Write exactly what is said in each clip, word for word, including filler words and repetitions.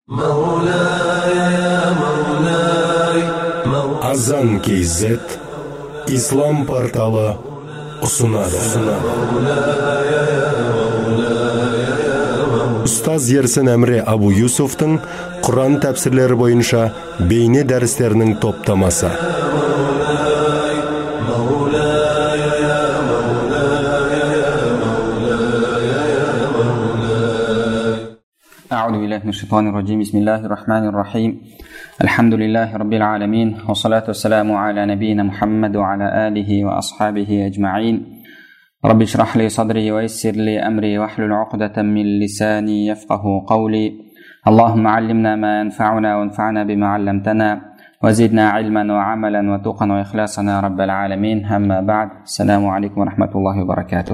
Азан кз Ислам порталы ұсынады. Ұстаз Ерсін Әмре Абу Юсуфтың Құран тәпсірлері бойынша бейне дәрістерінің топтамасы. أعوذ بالله من الشيطان الرجيم بسم الله الرحمن الرحيم الحمد لله رب العالمين والصلاة والسلام على نبينا محمد وعلى آله وأصحابه أجمعين رب اشرح لي صدري ويسر لي أمري واحلل عقدة من لساني يفقه قولي اللهم علمنا ما ينفعنا وانفعنا بما علمتنا وزدنا علما وعملا وتقا وإخلاصا يا رب العالمين أما بعد السلام عليكم ورحمة الله وبركاته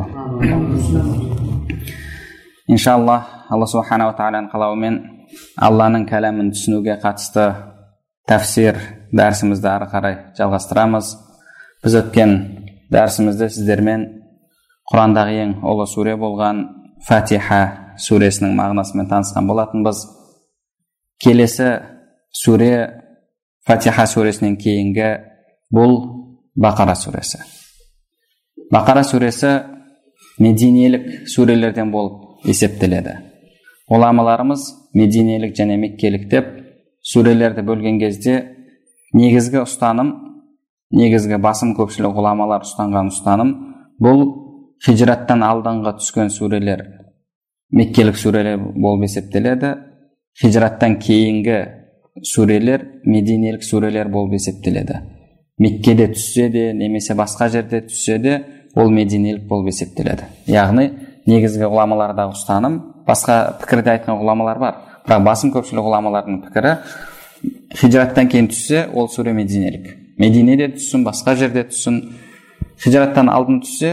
إن شاء الله Алла субхана ва тағаланың қалауымен Алланың кәламын түсінуге қатысты тәфсир дәрісімізді ары қарай жалғастырамыз. Біз өткен дәрісімізде сіздермен Құрандағы ең ұлы сүре болған Фатиха сүресінің мағынасымен танысқан болатынбыз. Келесі сүре Фатиха сүресінен кейінгі бұл Бақара сүресі. Бақара сүресі мединелік сүрелерден болып есептеледі. Ғұламаларымыз мединелік және меккелік деп сүрелерді бөлген кезде негізгі ұстаным, негізгі басым көпшілік ғұламалар ұстанған ұстаным бұл хижраттан алдыңғы түскен сүрелер меккелік сүрелер болып есептеледі. Хижраттан кейінгі сүрелер мединелік сүрелер болып есептеледі. Меккеде түссе де немесе басқа жерде түссе де ол мединелік болып есептеледі. Яғни негізгі ғұламалардағы ұстаным, басқа пікірде айтқан ғұламалар бар, бірақ басым көпшілік ғұламалардың пікірі хижраттан кейін түссе ол сүре мединелік. Мединеде түссін, басқа жерде түссін. Хижраттан алдын түссе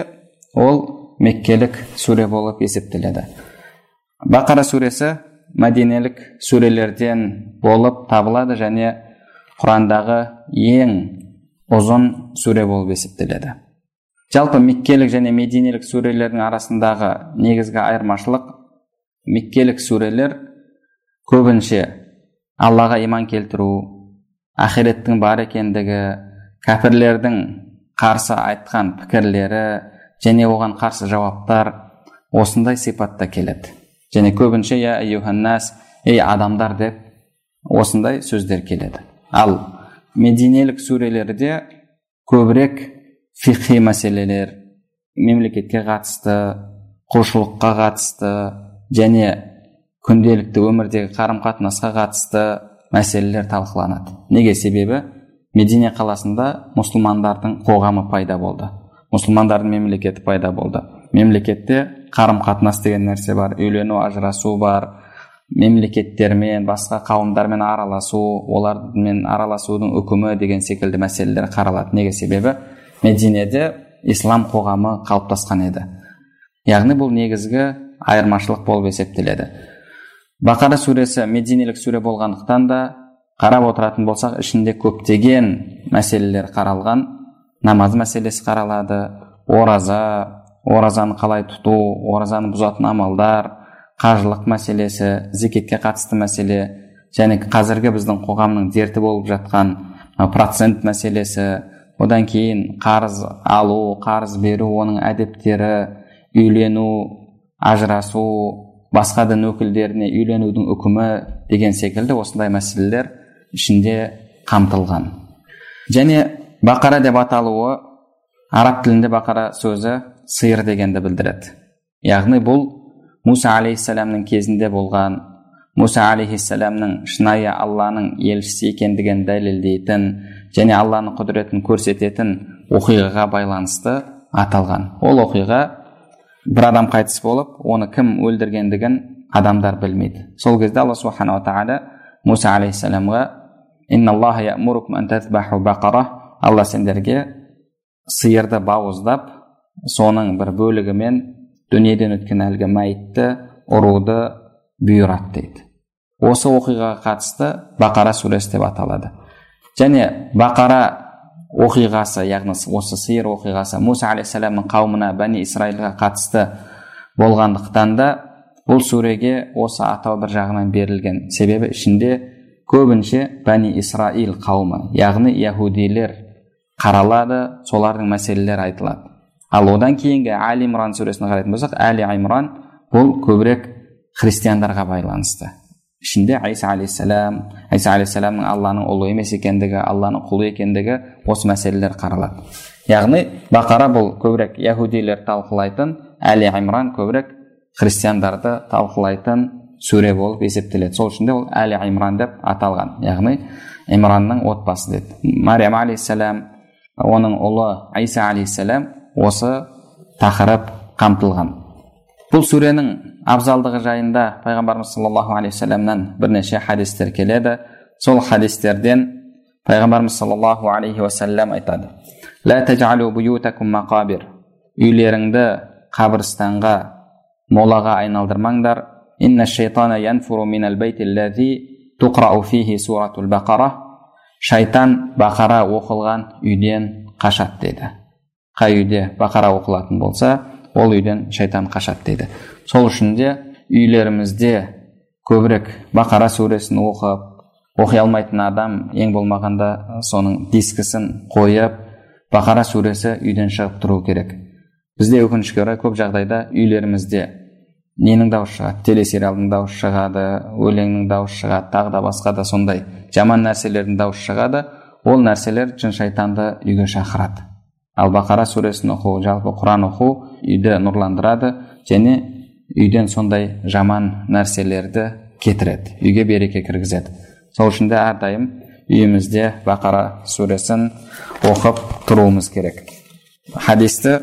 ол меккелік сүре болып есептеледі. Бақара сүресі мәдинелік сүрелерден болып табылады және Құрандағы ең ұзын сүре болып есептеледі. Жалпы меккелік және мединелік сүрелердің арасындағы негізгі айырмашылық, меккелік сүрелер көбінше Аллаға иман келтіру, ақиреттің бар екендігі, кәпірлердің қарсы айтқан пікірлері және оған қарсы жауаптар осындай сипатта келеді. Және көбінше я айюханнас, ей адамдар деп осындай сөздер келеді. Ал мединелік сүрелерде көбірек фиқхи мәселелер, мемлекетке қатысты, құлшылыққа қатысты және күнделікті өмірдегі қарым-қатынасқа қатысты мәселелер талқыланады. Неге? Себебі Медине қаласында мұсылмандардың қоғамы пайда болды. Мұсылмандардың мемлекеті пайда болды. Мемлекетте қарым-қатынас деген нәрсе бар, үйлену, ажырасу бар, мемлекеттермен, басқа қауымдармен араласу, олармен араласудың үкімі деген секілді мәселелер қаралады. Неге? Себебі Мединеде ислам қоғамы қалыптасқан еді. Яғни бұл негізгі айырмашылық болып есептеледі. Бақара сүресі мединелік сүре болғандықтан да қарап отыратын болсақ, ішінде көптеген мәселелер қаралған. Намаз мәселесі қаралады, ораза, оразаны қалай тұту, оразаны бұзатын амалдар, қажылық мәселесі, зекетке қатысты мәселе, және қазіргі біздің қоғамның дерті болып жатқан процент мәселесі, одан кейін қарыз алу, қарыз беру, оның әдептері, үйлену, ажырасу, басқа дін өкілдеріне үйленудің үкімі деген секілді осындай мәселелер ішінде қамтылған. Және Бақара деп аталуы араб тілінде Бақара сөзі сиыр дегенді білдіреді. Яғни бұл Муса алейхиссаламның кезінде болған, Муса алейхиссаламның шынайы Алланың елшісі екендігін дәлелдейтін және Алланың құдіретін көрсететін оқиғаға байланысты аталған. Ол оқиға бір адам қайтыс болып, оны кім өлдіргендігін адамдар білмейді. Сол кезде Алла субхана ва тағала Муса алейхиссаламға инналлаха яъмурукум ан тазбаху бақара, Алла сендерге сиырды бауыздап, соның бір бөлігімен дүниеден өткен әлгі мәйітті ұруды бұйырады дейді. Осы оқиғаға қатысты Бақара сүресі деп аталады. Және Бақара оқиғасы, яғни осы сиыр оқиғасы Муса алейхиссаламның қауымына, Бәни Исраилға қатысты болғандықтан да бұл сүреге осы атау бір жағынан берілген себебі ішінде көбінше Бәни Исраил қауымы, яғни яһудилер қаралады, солардың мәселелері айтылады. Ал одан кейінгі Али Имран сүресіне қарайтын болсақ, Али Имран бұл көбірек христиандарға байланысты. Ішінде Иса алейхиссалам, Иса алейхиссаламның Алланың ұлы емес екендігі, Алланың құлы екендігі, осы мәселелер қаралады. Яғни Бақара бұл көбірек яһудилер талқылайтын, Али Имран көбірек христиандарды талқылайтын сүре болып есептеледі. Сол үшін де ол Али Имран деп аталған. Яғни Имранның отбасы деді. Мариям алейхиссалам, оның ұлы Иса алейхиссалам осы тақырып қамтылған. Бұл сүренің абзалдығы жайында пайғамбарымыз саллаллаху алейхи вассаламнан бірнеше хадистер келеді. Сол хадистерден пайғамбарымыз саллаллаху алейхи вассалам айтады: "Ла таджалу буютакум мақабир." Үйлеріңді қабірстанға, молаға айналдырмаңдар. "Инна шайтана янфуру минал байтиллази туқрау фихи суратул бақара." Шайтан Бақара оқылған үйден қашады деді. Қай үйде Бақара оқылатын болса, ол үйден шайтан қашады дейді. Сол үшін де үйлерімізде көбірек Бақара сүресін оқып, оқи алмайтын адам ең болмағанда соның дискісін қойып, Бақара сүресі үйден шығып тұру керек. Бізде өкінішке орай көп жағдайда үйлерімізде ненің дауысы шығады, телесериалдың дауысы шығады, өлеңнің дауысы шығады, тағы да басқа да сондай жаман нәрселердің дауысы шығады. Ол нәрселер жын шайтанды үйге шақырады. Ал Бақара сүресін оқу, жалпы Құран оқу үйді нұрландырады және үйден сондай жаман нәрселерді кетіреді, үйге береке кіргізеді. Сол үшін де әрдайым үйімізде Бақара сүресін оқып тұруымыз керек. Хадисті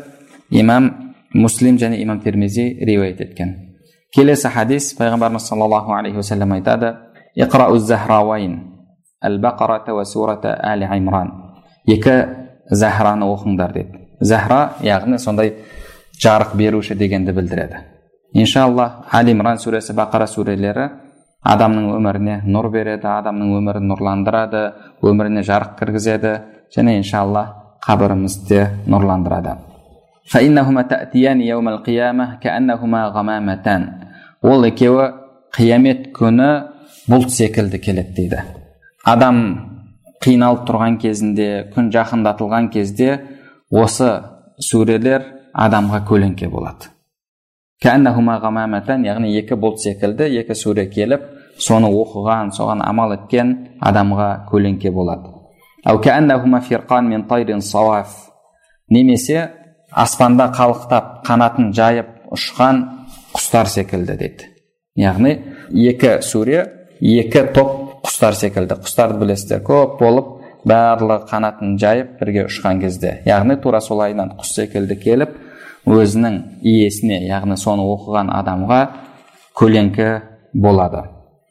имам Муслим және имам Тирмизи риуаят еткен. Келесі хадис пайғамбарымыз саллаллаху алейхи вассалам айтады: "Иқрауз захрауайн, ал-Бақарата ва сурата Али Имран." Екі Захраны оқыңдар деді. Захра, яғни сондай жарық беруші дегенді білдіреді. Иншаллах, Али Имран сүресі, Бақара сүрелері адамның өміріне нұр береді, адамның өмірін нұрландырады, өміріне жарық кіргізеді және иншаллах қабірімізді нұрландырады. فَإِنَّهُمَا تَأْتِيَانِ يَوْمَ الْقِيَامَةِ كَأَنَّهُمَا غَمَامَتَانِ. Ол екеуі қиямет күні бұлт секілді келеді дейді. Адам қиналып тұрған кезінде, күн жақындатылған кезде осы сүрелер адамға көлеңке болады. Кәннахума ғамаматан, яғни екі бұлт секілді, екі сүре келіп, соны оқыған, соған амал еткен адамға көлеңке болады. Ау кәннахума фирқан мен тайрин сауаф. Немесе аспанда қалықтап, қанатын жайып ұшқан құстар секілді дейді. Яғни екі сүре, екі топ құстар секілді. Құстарды білесіздер, көп болып, барлығы қанатын жайып бірге ұшқан кезде. Яғни тура солайынан құс секілді келіп, өзінің иесіне, яғни соны оқыған адамға көлеңке болады.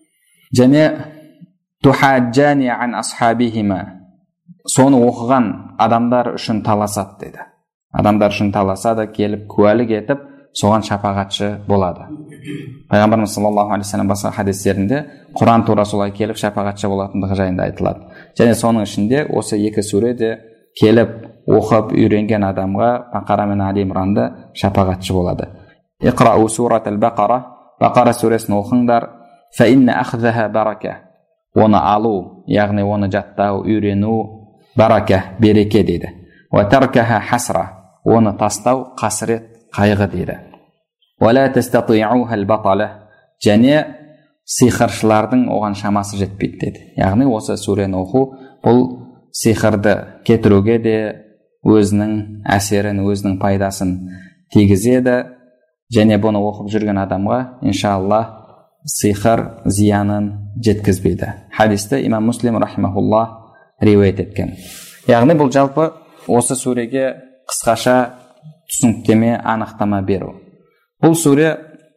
Және тухаджани ан асхабихима. Соны оқыған адамдар үшін таласады дейді. Адамдар үшін таласады, келіп куәлік етіп, соған шапағатшы болады. Пайғамбарымыз саллаллаху алейхи вассалам басқа хадистерінде Құран тура солай келіп шапағатшы болатындығы жайында айтылады. Және соның ішінде осы екі сүреде келіп оқып үйренген адамға Бақара мен Али Имранды шапағатшы болады. Иқрау суратал Бақара, Бақара сүресін оқыңдар. Фа инна ахзаха барака. Оны алу, яғни оны жаттау, үйрену барака, береке дейді. Ва таркаха хасра. Оны тастау қасірет, қайғы дейді. Вала тастатиуха ал-батала. Және сиқыршылардың оған шамасы жетпейді деді. Яғни осы сүрені оқу бұл сиқырды кетіруге де өзінің әсерін, өзінің пайдасын тигізеді. Және бұны оқып жүрген адамға иншаллах сиқыр зиянын жеткізбейді. Хадисті имам Муслим рахимахуллах риуаят еткен. Яғни бұл жалпы осы сүреге қысқаша түсініктеме, анықтама беру. Бұл сүре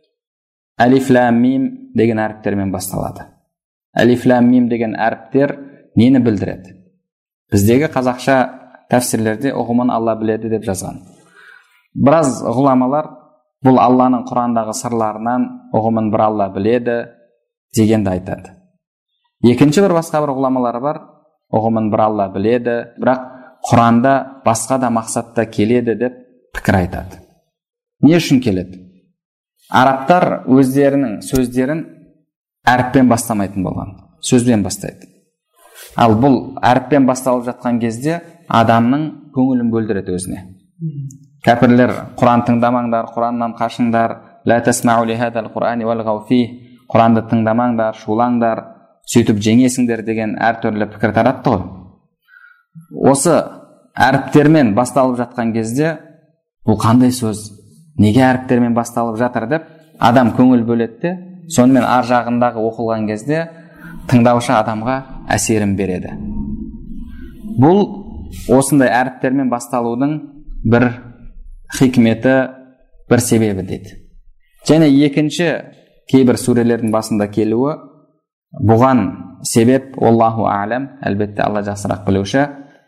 Алиф лам мим деген әріптермен басталады. Алиф лам мим деген әріптер нені білдіреді? Біздегі қазақша тәфсирлерде ұғымын Алла біледі деп жазған. Біраз ғұламалар бұл Алланың Құрандағы сырларынан ұғымын бір Алла біледі дегенді айтады. Екінші бір басқа бір ғұламалар бар, ұғымын бір Алла біледі, бірақ Құранда басқа да мақсатта келеді деп пікір айтады. Не үшін келеді? арабтар өздерінің сөздерін әріппен бастамайтын болған, сөзбен бастайды. Ал бұл әріппен басталып жатқан кезде адамның көңілін бөлдіреді өзіне. Кәпірлер Құран тыңдамаңдар, Құраннан қашыңдар, ла тасмау ли хадал Құрани валғау фи, Құранды тыңдамаңдар, шулаңдар, сөйтіп жеңесіңдер деген әртүрлі пікір таратты ғой. Осы әріптермен басталып жатқан кезде бұл қандай сөз, неге әріптермен басталып жатыр деп адам көңіл бөледі де, сонымен ар жағындағы оқылған кезде тыңдаушы адамға әсерін береді. Бұл осындай әріптермен басталудың бір хикметі, бір себебі дейді. Және екінші кейбір сүрелердің басында келуі, бұған себеп Аллаху а'лам, әлбетте Алла жақсырақ білуші.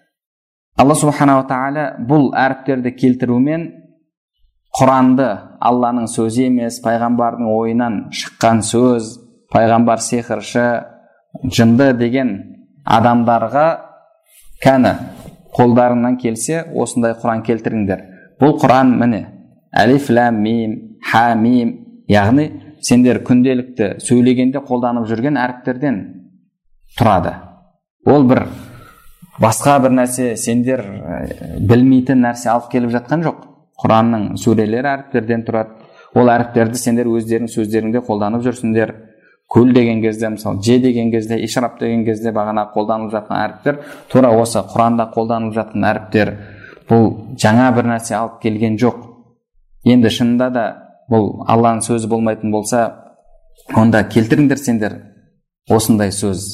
Алла субханала тағала бұл әріптерді келтірумен Құранды Алланың сөзі емес, пайғамбардың ойынан шыққан сөз, пайғамбар сиқыршы, жынды деген адамдарға кәні қолдарынан келсе осындай Құран келтіріңдер. Бұл Құран міне әлиф лам мим ха мим, яғни сендер күнделікті сөйлегенде қолданып жүрген әріптерден тұрады. Ол бір басқа бір нәрсе, сендер білмейтін нәрсе алып келіп жатқан жоқ. Құранның сүрелері әріптерден тұрады. Ол әріптерді сендер өздерің сөздеріңде қолданып жүрсіңдер. Көл деген кезде, мысалы, же деген кезде, ишрап деген кезде бағана қолданылып жатқан әріптер, тура осы Құранда қолданылып жатқан әріптер. Бұл жаңа бір нәрсе алып келген жоқ. Енді шынында да бұл Алланың сөзі болмайтын болса, онда келтіріңдер сендер осындай сөз,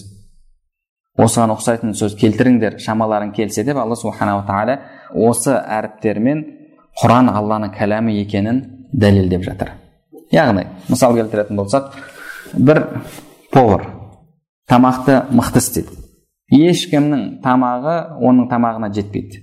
осыған ұқсайтын сөз келтіріңдер, шамаларың келсе деп Алла субханала тағала осы әріптермен Құран Алланың кәләмі екенін дәлелдеп жатыр. Яғни, мысал келтіретін болсақ, бір повар тамақты мықты істейді. Ешкімнің тамағы оның тамағына жетпейді.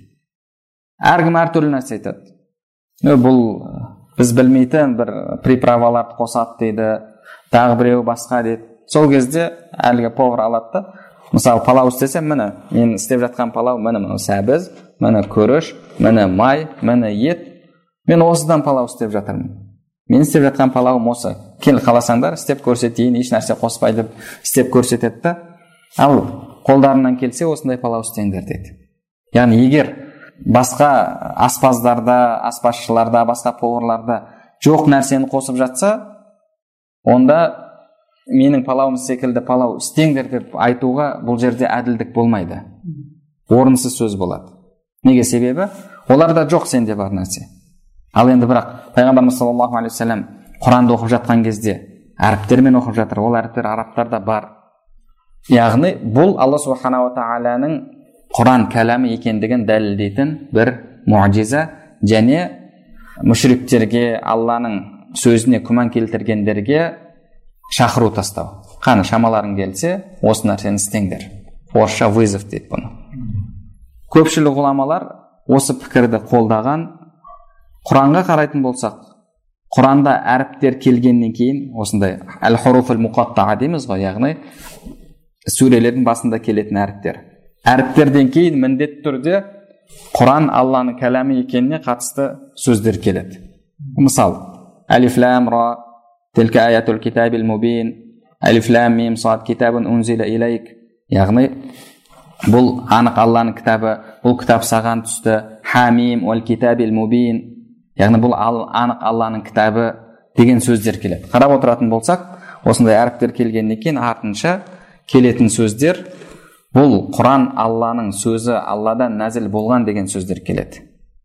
Әркім әртүрлі нәрсе айтады. Бұл біз білмейтін бір приправаларды қосады дейді, тағы біреу басқа дейді. Сол кезде әлгі повар алады да, мысалы, палау істесе, міне, мен істеп жатқан палау, міне, міне сәбіз, міне күріш, міне май, міне ет. Мен осыдан палау істеп жатырмын. Мен істеп жатқан палауым осы. Кел қаласаңдар, істеп көрсетейін, еш нәрсе қоспай деп істеп көрсетеді да. Ал қолдарынан келсе, осындай палау істеңдер дейді. Яғни, егер басқа аспаздарда, аспазшыларда, басқа поварларда жоқ нәрсені қосып жатса, онда менің палауым секілді палау істеңдер деп айтуға бұл жерде әділдік болмайды. Орынсыз сөз болады. Неге себебі? Оларда жоқ сенде бар нәрсе. Ал енді бірақ пайғамбарымыз саллаллаху алейхи ва саллям Құранды оқып жатқан кезде әріптермен оқып жатыр. Ол әріптер арабтарда бар. Яғни бұл Алла субханала тағаланың Құран кәләмі екендігін дәлелдейтін бір муъжиза, және мүшриктерге, Алланың сөзіне күмән келтіргендерге шақыру тастау. Қаны шамаларың келсе, осы нәрсені істеңдер. Орысша вызов дейді бұны. Көпшілік ғұламалар осы пікірді қолдаған. Құранға қарайтын болсақ, Құранда әріптер келгеннен кейін, осындай әл-хуруф әл-муқаттаа дейміз ғой, яғни сүрелердің басында келетін әріптер. Әріптерден кейін міндетті түрде Құран Алланың кәләмі екеніне қатысты сөздер келеді. Мысал, алиф лам ра Tilka ayatul kitabil mubin, alif lam mim sad kitabun unzila ilayk. Яғни бұл анық Алланың кітабы, бұл кітап саған түсті. Хамим уал китабил мубин. Яғни бұл анық Алланың кітабы деген сөздер келеді. Қарап отыратын болсақ, осындай әріптер келгеннен кейін артынша келетін сөздер, бұл Құран Алланың сөзі, Алладан нәзіл болған деген сөздер келеді.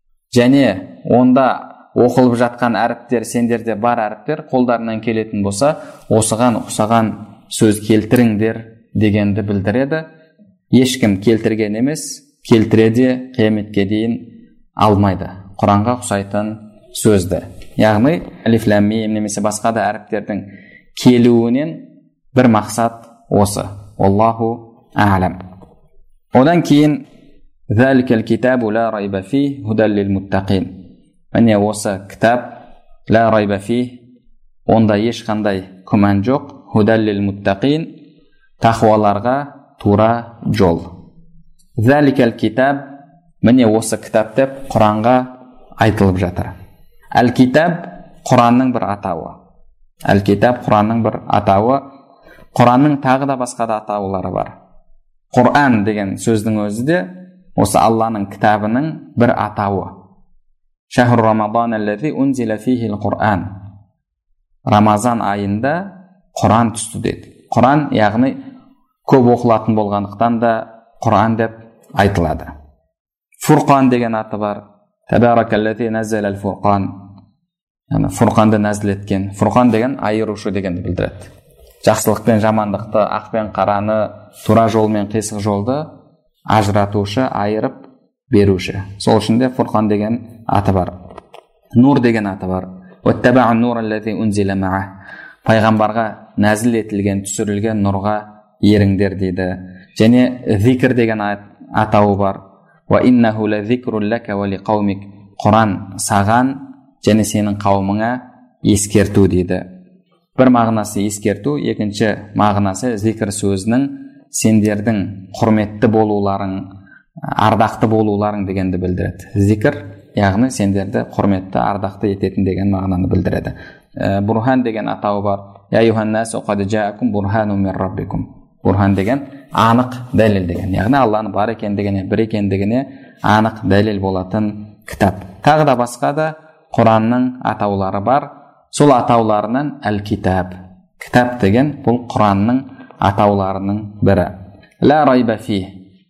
Және онда оқылып жатқан әріптер, сендерде бар әріптер, қолдарынан келетін болса, осыған ұқсаған сөз келтіріңдер дегенді білдіреді. Ешкім келтірген емес, келтіреде қияметке дейін алмайды Құранға ұқсайтын сөзді. Яғни, алиф лам мим немесе басқа да әріптердің келуінен бір мақсат осы. Аллаху а'лам. Одан кейін, «Заликал китабу ла райба фи худал лил муттақин». Міне осы кітап, ла райба фи, онда ешқандай күмән жоқ, худал лил муттақин, тақуаларға тура жол. Заликал китаб, міне осы кітап деп Құранға айтылып жатыр. Әл китаб Құранның бір атауы. Әл-Китаб Құранның бір атауы. Құранның тағы да басқа да атаулары бар. Құран деген сөздің өзі де осы Алланың кітабының бір атауы. Шахру Рамадан аллази унзила фихи ал-Құран. Рамазан айында Құран түсті деді. Құран, яғни көп оқылатын болғандықтан да Құран деп айтылады. Фурқан деген аты бар. Табаракаллази наззала ал-Фурқан. Яғни Фурқанды нәзіл еткен. Фурқан деген айырушы дегенді білдіреді. Жақсылық пен жамандықты, ақ пен қараны, тура жол мен қисық жолды ажыратушы, айырып беруші. Сол үшін де Фурқан деген аты бар. Нур деген аты бар. Уаттаба'у ан-нур аллази унзила ма'ah. Пайғамбарға нәзіл етілген, түсірілген нұрға еріңдер дейді. Және зикр деген атауы бар. Ва иннаху ла зикрун лака ва лиқаумик. Құран саған және сенің қауымыңа ескерту дейді. Бір мағынасы ескерту, екінші мағынасы зикр сөзінің сендердің құрметті болуларың, ардақты болуларың дегенді білдіреді. Зикр, яғни сендерді құрметті, ардақты ететін деген мағынаны білдіреді. Бурхан деген атауы бар. Я юханнасу қад жаакум бурхану мин раббикум. Бурхан деген анық дәлел деген. Яғни Алланың бар екендігіне, бір екендігіне анық дәлел болатын кітап. Тағы да басқа да Құранның атаулары бар. Сол атауларынан Әл-Китаб. Кітап деген бұл Құранның атауларының бірі. Ла райба фи.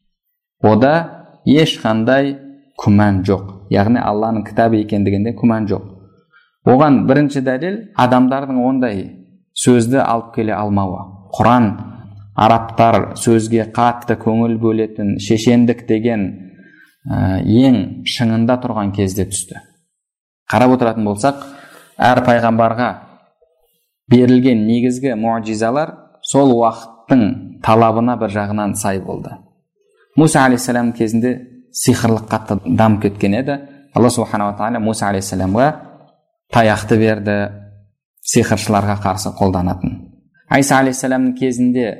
Ода ешқандай күмән жоқ. Яғни Алланың кітабы екендігінде күмән жоқ. Оған бірінші дәлел адамдардың ондай сөзді алып келе алмауы. Құран арабтар сөзге қатты көңіл бөлетін шешендік деген ә, ең шыңында тұрған кезде түсті. Қарап отыратын болсақ, әр пайғамбарға берілген негізгі муъжизалар сол уақыттың талабына бір жағынан сай болды. Муса алейхиссалам кезінде сиқырлық қатты дамып кеткен еді. Алла субханала ва тағала Муса алейхиссаламға таяқты берді, сиқыршыларға қарсы қолданатын. Айса алейхиссаламның кезінде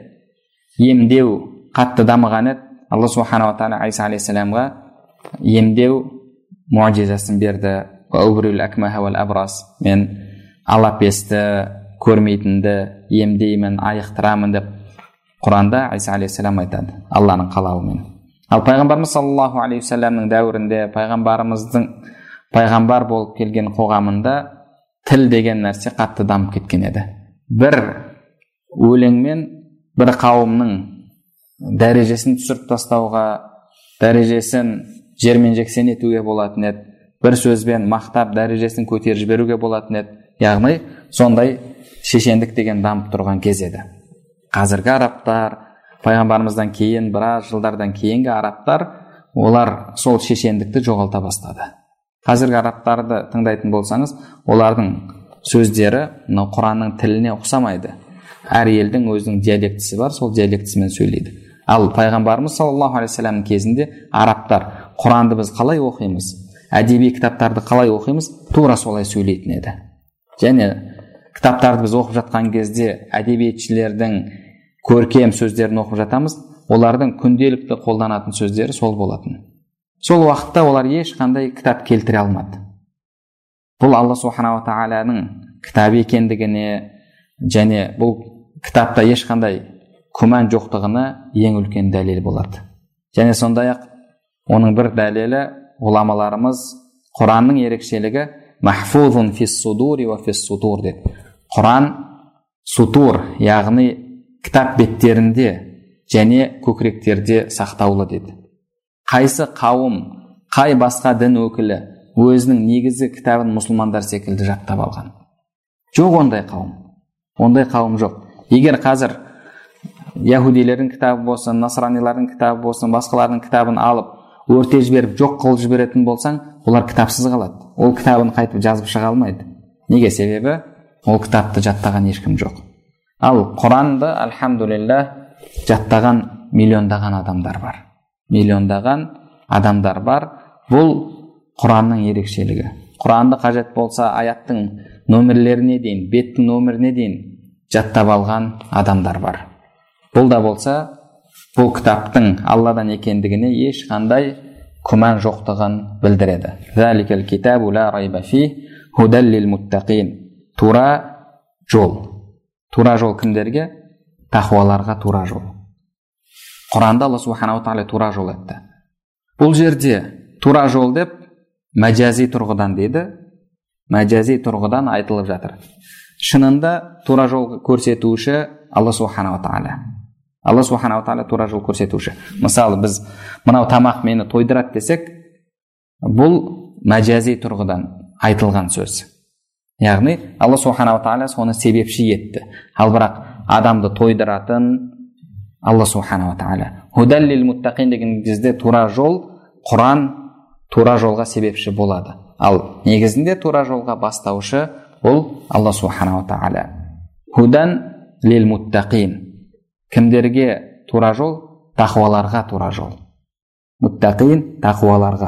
емдеу қатты дамыған еді. Алла субханала ва тағала Айса алейхиссаламға емдеу муъжизасын берді. Мен алапесті, көрмейтінді емдеймін, айықтырамын деп Құранда Айса алейхиссалам айтады, Алланың қалауымен. Ал пайғамбарымыз саллаллаху алейхи вассаламның дәуірінде, пайғамбарымыздың пайғамбар болып келген қоғамында тіл деген нәрсе қатты дамып кеткен еді. Бір өлеңмен бір қауымның дәрежесін түсіріп тастауға, дәрежесін жермен жексен етуге болатын еді. Бір сөзбен мақтап дәрежесін көтеріп жіберуге болатын еді. Яғни сондай шешендік деген дамып тұрған кез еді. Қазіргі арабтар, пайғамбарымыздан кейін біраз жылдардан кейінгі арабтар, олар сол шешендікті жоғалта бастады. Қазіргі арабтарды тыңдайтын болсаңыз, олардың сөздері Құранның тіліне ұқсамайды. Әр елдің өзінің диалектісі бар, сол диалектісімен сөйлейді. Ал пайғамбарымыз саллаллаху алейхи вассалам кезінде арабтар Құранды біз қалай оқимыз, әдеби кітаптарды қалай оқимыз, тура солай сөйлейтін еді. Және кітаптарды біз оқып жатқан кезде әдебиетшілердің көркем сөздерін оқып жатамыз, олардың күнделікті қолданатын сөздері сол болатын. Сол уақытта олар ешқандай кітап келтіре алмады. Бұл Алла субханала ва тағаланың кітабы екендігіне және бұл кітапта ешқандай күмән жоқтығына ең үлкен дәлел болады. Және сондай-ақ оның бір дәлелі ғұламаларымыз Құранның ерекшелігі махфузун фис судури ва фис сутур деп. Құран сутур, яғни кітап беттерінде және көкіректерде сақтаулы деді. Қайсы қауым, қай басқа дін өкілі өзінің негізі кітабын мұсылмандар секілді жаттап алған? Жоқ ондай қауым. Ондай қауым жоқ. Егер қазір яһудилердің кітабы болсын, насранилардың кітабы болсын, басқалардың кітабын алып, өрте жіберіп, жоқ қылып жіберетін болсаң, олар кітапсыз қалады. Ол кітабын қайтып жазып шыға алмайды. Неге? Себебі ол кітапты жаттаған ешкім жоқ. Ал Құранды, альхамдулилля, жаттаған миллиондаған адамдар бар. Миллиондаған адамдар бар. Бұл Құранның ерекшелігі. Құранды қажет болса аяттың нөмірлеріне дейін, беттің нөміріне дейін жаттап алған адамдар бар. Бұл да болса, бұл кітаптың Алладан екендігіне ешқандай күмән жоқтығын білдіреді. Заликал китабу ла райба фи худал лил муттақин. Тура жол. Тура жол кімдерге? Тақуаларға тура жол. Құранда Алла субханала тағала тура жол айтты. Бұл жерде тура жол деп мәжази тұрғыдан дейді. Мәжази тұрғыдан айтылып жатыр. Шынында тура жол көрсетуші Алла субханала тағала. Алла субханала тағала тура жол көрсетуші. Мысалы, біз мынау тамақ мені тойдырады десек, бұл мәжази тұрғыдан айтылған сөз. Яғни Алла субханала тағала соны себепші етті. Ал бірақ адамды тойдыратын Алла субханала тағала. Худан лил муттақин деген кезде тура жол, Құран тура жолға себепші болады. Ал негізінде тура жолға бастаушы ол Алла субханала тағала. Худан лил муттақин. Кімдерге тура жол? Тақуаларға тура жол. Муттақин тақуаларға.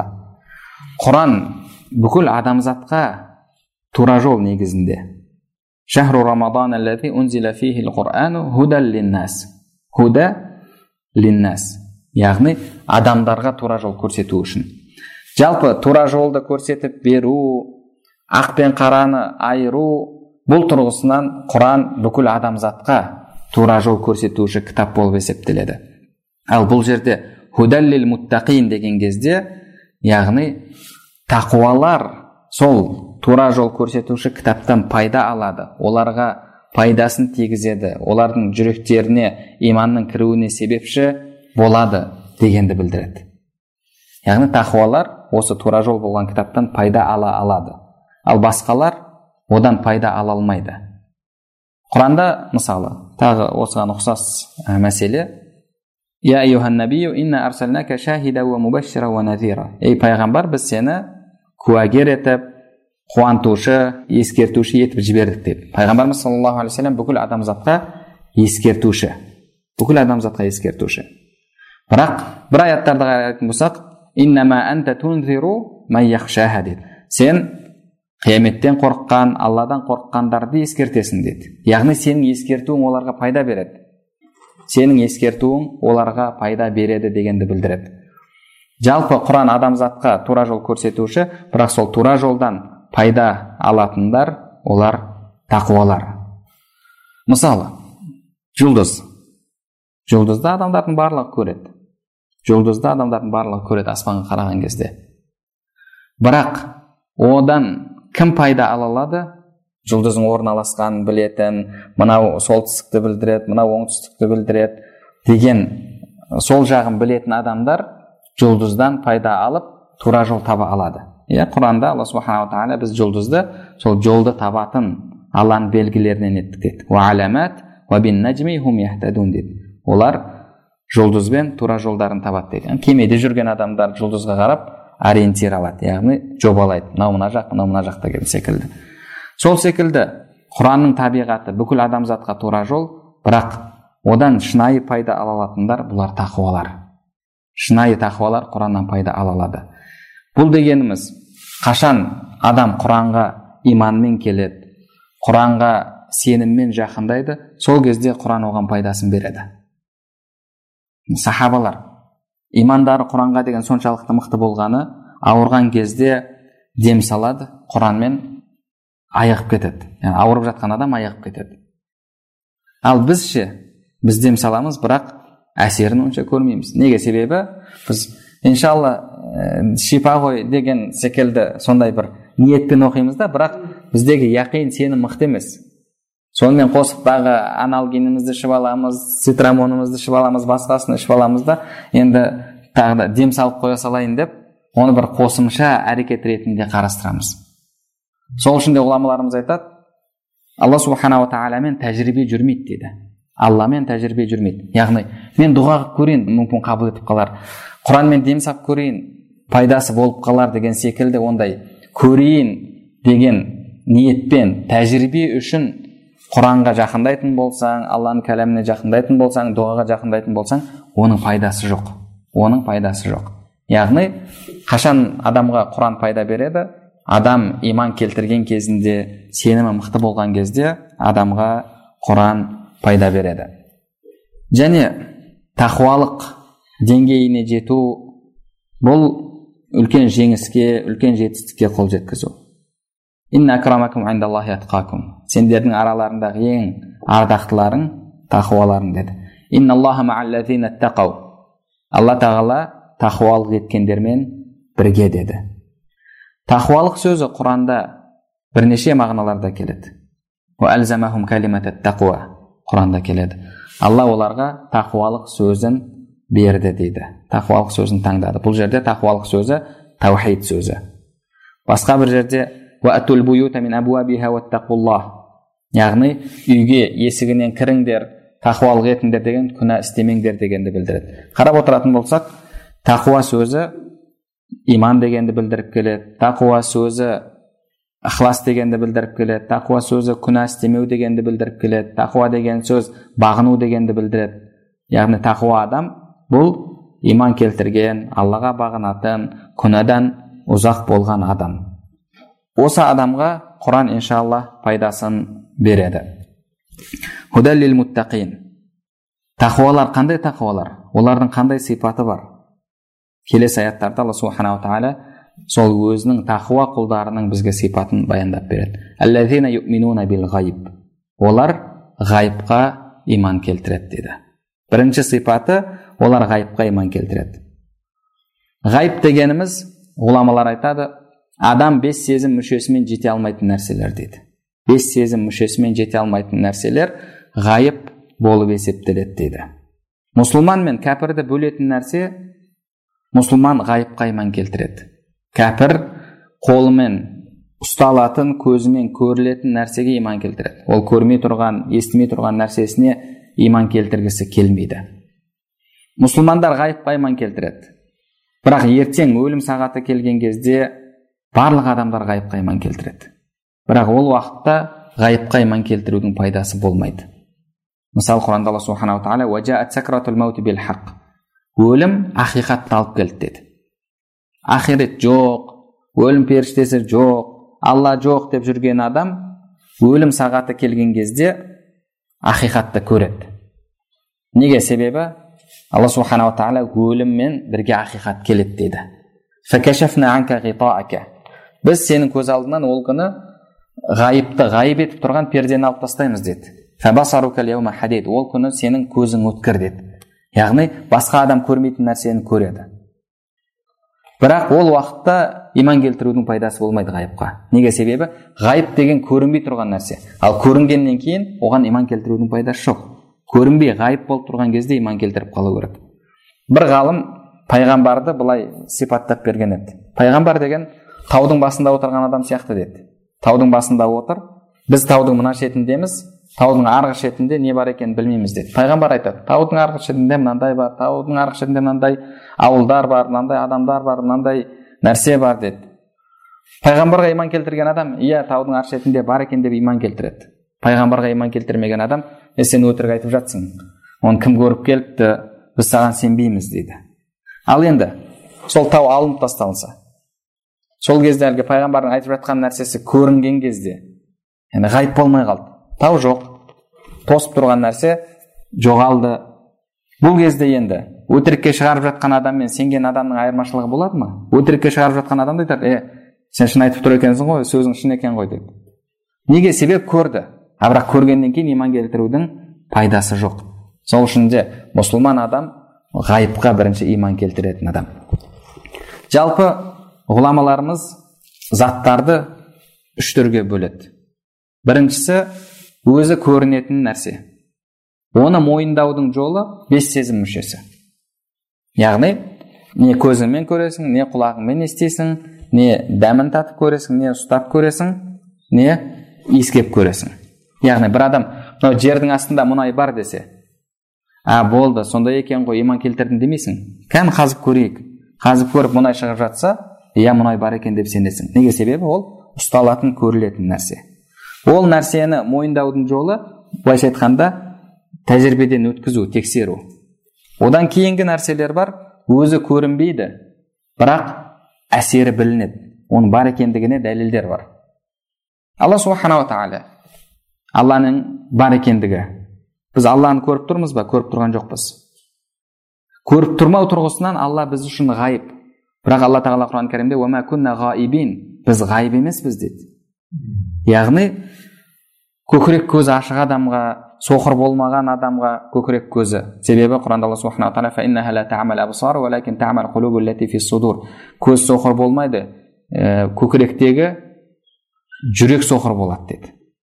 Құран бүкіл адамзатқа тура жол негізінде. Шахру рамадан аллази унзила фихи ал-Құрану худан линнас. Худа линнас. Яғни адамдарға тура жол көрсету үшін. Жалпы тура жолды көрсетіп беру, ақ пен қараны айыру, бұл тұрғысынан Құран бүкіл адамзатқа тура жол көрсетуші кітап болып есептеледі. Ал бұл жерде худан лил муттақин деген кезде, яғни тақуалар сол тура жол көрсетуші кітаптан пайда алады, оларға пайдасын тигізеді, олардың жүректеріне иманның кіруіне себепші болады дегенді білдіреді. Яғни тақуалар осы тура жол болған кітаптан пайда ала алады, ал басқалар одан пайда ала алмайды. Құранда мысалы тағы осыған ұқсас мәселе: Я айюхан набию инна арсалнака шахида ва мубашшира ва назира. Ей пайғамбар, біз сені куәгер етіп, қуантушы, ескертуші етіп жібердік деп. Пайғамбарымыз саллаллаху алейхи ва саллям бүкіл адамзатқа ескертуші. Бүкіл адамзатқа ескертуші. Бірақ бір аяттарды қарайтын болсақ, иннама анта тунзиру ман яхшаха деді. Сен қияметтен қорыққан, Алладан қорыққандарды ескертесің деді. Яғни сенің ескертуің оларға пайда береді. Сенің ескертуің оларға пайда береді дегенді білдіреді. Жалпы Құран адамзатқа тура жол көрсетуші, бірақ сол тура жолдан пайда алатындар олар тақуалар. Мысалы, жұлдыз. Жұлдызды адамдардың барлығы көреді. Жұлдызды адамдардың барлығы көреді аспанға қараған кезде. Бірақ одан кім пайда ала алады? Жұлдыздың орналасқанын білетін, мынау солтүстікті білдіреді, мынау оңтүстікті білдіреді деген сол жағын білетін адамдар жұлдыздан пайда алып тура жол таба алады. Иә, Құранда Алла субханала тағала біз жұлдызды сол жолды табатын Алланың белгілерінен еттік деді. Ва аламат ва бин наджми хум яхтадун деді. Олар жұлдызбен тура жолдарын табады дейді. Кемеде жүрген адамдар жұлдызға қарап ориентир алады, яғни жобалайды. Мынау мына жақ, мынау мына жақта деген секілді. Сол секілді Құранның табиғаты бүкіл адамзатқа тура жол, бірақ одан шынайы пайда ала алатындар бұлар тақуалар. Шынайы тақуалар Құраннан пайда ала алады. Бұл дегеніміз, қашан адам Құранға иманмен келеді, Құранға сеніммен жақындайды, сол кезде Құран оған пайдасын береді. Сахабалар имандары Құранға деген соншалықты мықты болғаны, ауырған кезде дем салады, Құранмен айығып кетеді. Yani, ауырып жатқан адам айығып кетеді. Ал біз ше, біз дем саламыз, бірақ әсерін онша көрмейміз. Неге? Себебі біз иншалла шипа ғой деген секілді сондай бір ниетпен оқимыз да, бірақ біздегі яқин сенім мықты емес. Сонымен қосып дағы аналгинімізді ішіп аламыз, цитрамонымызды ішіп аламыз, басқасын ішіп аламыз да, енді тағы да дем салып қоя салайын деп, оны бір қосымша әрекет ретінде қарастырамыз. Сол үшін де ғұламаларымыз айтады, Алла субханала тағаламен тәжірибе жүрмейді дейді. Алламен тәжірибе жүрмейді. Яғни, мен дұға көрейін, мүмкін қабыл етіп қалар. Құранмен дем сап көрейін, пайдасы болып қалар деген секілді ондай көрейін деген ниетпен тәжірибе үшін Құранға жақындайтын болсаң, Алланың кәләміне жақындайтын болсаң, дұғаға жақындайтын болсаң, оның пайдасы жоқ. Оның пайдасы жоқ. Яғни, қашан адамға Құран пайда береді? Адам иман келтірген кезінде, сенімі мықты болған кезде адамға Құран пайда береді. Және тақуалық деңгейіне жету бұл үлкен жеңіске, үлкен жетістікке қол жеткізу. Инна акрамакум индаллахи атқакум. сендердің араларындағы ең ардақтыларың тақуаларың деді. Инналлаха ма'аллазина тақау. Алла тағала тақуалық еткендермен бірге деді. Тақуалық сөзі Құранда бірнеше мағыналарда келеді. Ва алзамахум калиматат тақуа. Құранда келеді. Алла оларға тақуалық сөзін берді дейді. Тақуалық сөзін таңдады. Бұл жерде тақуалық сөзі таухид сөзі. Басқа бір жерде ва атул буюта мин абуабиха ваттақуллах. Яғни үйге есігінен кіріңдер, тақуалық етіңдер деген, күнә істемеңдер дегенді білдіреді. Қарап отыратын болсақ, тақуа сөзі иман дегенді білдіріп келеді. Тақуа сөзі ықылас дегенді білдіріп келеді. Тақуа сөзі күнә істемеу дегенді білдіріп келеді. Тақуа деген сөз бағыну дегенді білдіреді. Яғни тақуа адам бұл иман келтірген, Аллаға бағынатын, күнәдан ұзақ болған адам. Осы адамға Құран иншалла пайдасын береді. Худаллил муттақин. Тақуалар қандай тақуалар? Олардың қандай сипаты бар? Келесі аяттарда Алла субханаху тағала сол өзінің тақуа құлдарының бізге сипатын баяндап береді. Аллазина юъминуна бил ғайб. Олар ғайыпқа иман келтіреді дейді. Бірінші сипаты олар ғайыпқа иман келтіреді. Ғайып дегеніміз, ғұламалар айтады, адам бес сезім мүшесімен жете алмайтын нәрселер дейді. Бес сезім мүшесімен жете алмайтын нәрселер ғайып болып есептеледі дейді. Мұсылман мен кәпірді бөлетін нәрсе, мұсылман ғайыпқа иман келтіреді. Кәпір қолымен ұсталатын, көзімен көрілетін нәрсеге иман келтіреді. Ол көрмей тұрған, естімей тұрған нәрсесіне иман келтіргісі келмейді. Мұсылмандар ғайыпқа иман келтіреді. Бірақ ертең өлім сағаты келген кезде барлық адамдар ғайыпқа иман келтіреді. Бірақ ол уақытта ғайыпқа иман келтірудің пайдасы болмайды. Мысалы, Құранда Алла субханаху тағала «Уаджаат сакратул маути бил хақ». Өлім ақиқатты алып келді деді. Ақирет жоқ, өлім періштесі жоқ, Алла жоқ деп жүрген адам өлім сағаты келген кезде ақиқатты көреді. Неге? Себебі Алла субханаху тағала өліммен бірге ақиқат келеді деді. «Факашафна анка ғитаака». Біз сенің көз алдынан ол күні ғайыпты ғайып етіп тұрған пердені алып тастаймыз деді. «Фабасарука льяума хадид». Ол күні сенің көзің өткір деді. Яғни басқа адам көрмейтін нәрсені көреді. Бірақ ол уақытта иман келтірудің пайдасы болмайды ғайыпқа. Неге? Себебі ғайып деген көрінбей тұрған нәрсе. Ал көрінгеннен кейін оған иман келтірудің пайдасы жоқ. Көрінбей ғайып болып тұрған кезде иман келтіріп қалу керек. Бір ғалым пайғамбарды былай сипаттап берген еді. Пайғамбар деген таудың басында отырған адам сияқты деді. Таудың басында отыр, біз таудың мына шетіндеміз, таудың арғы шетінде не бар екенін білмейміз деді. Пайғамбар айтады, таудың арғы шетінде мынандай бар, таудың арғы шетінде мынандай ауылдар бар, мынандай адамдар бар, мынандай нәрсе бар деді. Пайғамбарға иман келтірген адам, иә, таудың арғы шетінде бар екен деп иман келтіреді. Пайғамбарға иман келтірмеген адам, е, сен өтірік айтып жатсың, оны кім көріп келіпті, біз саған сенбейміз дейді. Ал енді сол тау алынып тасталса, сол кезде әлгі пайғамбардың айтып жатқан нәрсесі көрінген кезде, енді ғайып болмай қалды. Тау жоқ, тосып тұрған нәрсе жоғалды. Бұл кезде енді өтірікке шығарып жатқан адам мен сенген адамның айырмашылығы болады ма? Өтірікке шығарып жатқан адам айтады, е, сен шын айтып тұр екенсің ғой, сөзің шын екен ғой деп. Неге? Себеп көрді. А бірақ көргеннен кейін иман келтірудің пайдасы жоқ. Сол үшін де мұсылман адам ғайыпқа бірінші иман келтіретін адам. Жалпы ғұламаларымыз заттарды үш түрге бөледі. Біріншісі өзі көрінетін нәрсе. Оны мойындаудың жолы бес сезім мүшесі. Яғни не көзіңмен көресің, не құлағыңмен естисің, не дәмін татып көресің, не ұстап көресің, не иіскеп көресің. Яғни бір адам мынау жердің астында мұнай бар десе, а болды, сондай екен ғой, иман келтірдім демейсің. Кән қазып көрейік. Қазып көріп мұнай шығып жатса, иә, мұнай бар екен деп сенесің. Неге? Себебі ол ұсталатын, көрілетін нәрсе. Ол нәрсені мойындаудың жолы, былайша айтқанда, тәжірибеден өткізу, тексеру. Одан кейінгі нәрселер бар, өзі көрінбейді, бірақ әсері білінеді. Оның бар екендігіне дәлелдер бар. Алла субханаху тағала, Алланың бар екендігі. Біз Алланы көріп тұрмыз ба? Көріп тұрған жоқпыз. Көріп тұрмау тұрғысынан Алла біз үшін ғайып. Бірақ Алла тағала Құран кәрімде «Уама кунна ғайбин», біз ғайып емеспіз деді. Яғни көкірек көзі ашық адамға, соқыр болмаған адамға көкірек көзі. Себебі Құранда Алла субханаху ва тағала көз соқыр болмайды, көкіректегі жүрек соқыр болады деді.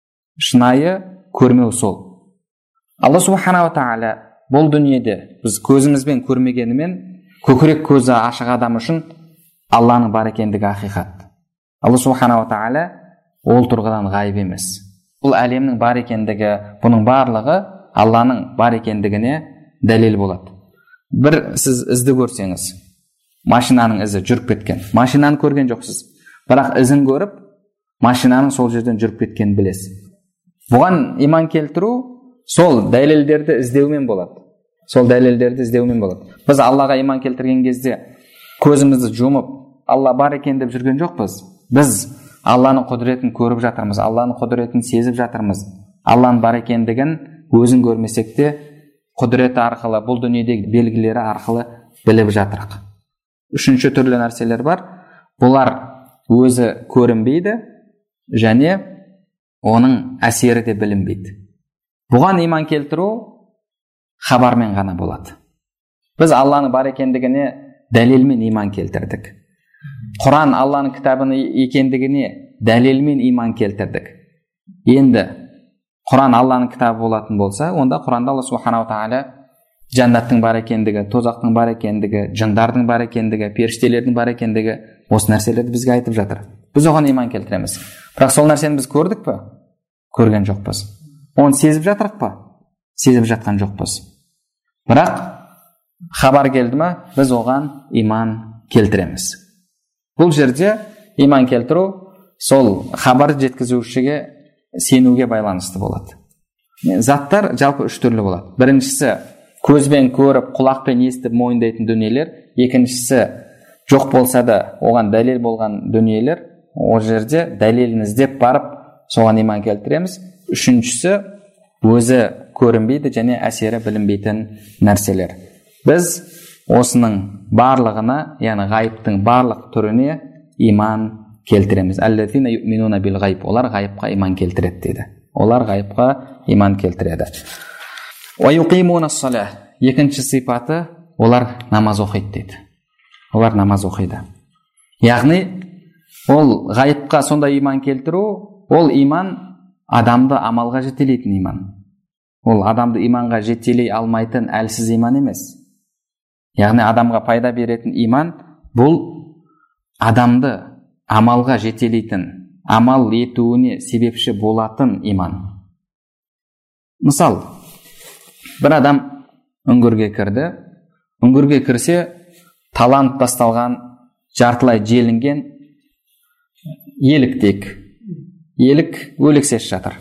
Шынайы көрмеу сол. Алла субханаху ва тағала бұл дүниеде біз көзімізбен көрмегенімен көкірек көзі ашық адам үшін Алланың бар екендігі ақиқат. Алла субханаху ва тағала ол тұрғыдан ғайып емес. Бұл әлемнің бар екендігі, бұның барлығы Алланың бар екендігіне дәлел болады. Бір сіз ізді көрсеңіз, машинаның ізі жүріп кеткен. Машинаны көрген жоқсыз, бірақ ізін көріп, машинаның сол жерден жүріп кеткенін білесіз. Бұған иман келтіру сол дәлелдерді іздеумен болады. Сол дәлелдерді іздеумен болады. Біз Аллаға иман келтірген кезде көзімізді жұмып, Алла бар екен деп жүрген жоқпыз. Біз Алланың құдіретін көріп жатырмыз, Алланың құдіретін сезіп жатырмыз. Алланың бар екендігін өзін көрмесек те құдіреті арқылы, бұл дүниедегі белгілері арқылы біліп жатырық. Үшінші түрлі нәрселер бар. Бұлар өзі көрінбейді және оның әсері де білінбейді. Бұған иман келтіру хабармен ғана болады. Біз Алланың бар екендігіне дәлелмен иман келтірдік. Құран Алланың кітабының екендігіне дәлелмен иман келтірдік. Енді Құран Алланың кітабы болатын болса, онда Құранда Алла субханаху ва тағала жәннаттың бар екендігі, тозақтың бар екендігі, жындардың бар екендігі, періштелердің бар екендігі, осы нәрселерді бізге айтып жатыр. Біз оған иман келтіреміз. Бірақ сол нәрсені біз көрдік пе? Көрген жоқпыз. Оны сезіп жатырық па? Сезіп жатқан жоқпыз. Бірақ хабар келді ме, біз оған иман келтіреміз. Бұл жерде иман келтіру сол хабар жеткізушіге сенуге байланысты болады. Заттар жалпы үш түрлі болады. Біріншісі көзбен көріп, құлақпен естіп мойындайтын дүниелер. Екіншісі жоқ болса да оған дәлел болған дүниелер. Ол жерде дәлелін іздеп барып соған иман келтіреміз. Үшіншісі өзі көрінбейді және әсері білінбейтін нәрселер. Біз осының барлығына, яғни ғайыптың барлық түріне иман келтіреміз. Әллазина юъминуна бил ғайб. Олар ғайыпқа иман келтіреді дейді. Олар ғайыпқа иман келтіреді. Ва юқимуна ссалах. Екінші сипаты, олар намаз оқиды дейді. Олар намаз оқиды. Яғни ол ғайыпқа сондай иман келтіру, ол иман адамды амалға жетелейтін иман. Ол адамды иманға жетелей алмайтын әлсіз иман емес. Яғни адамға пайда беретін иман бұл адамды амалға жетелейтін, амал етуіне себепші болатын иман. Мысал, бір адам үңгірге кірді. Үңгірге кірсе, таланып тасталған, жартылай желінген еліктек. Елік өлексес жатыр.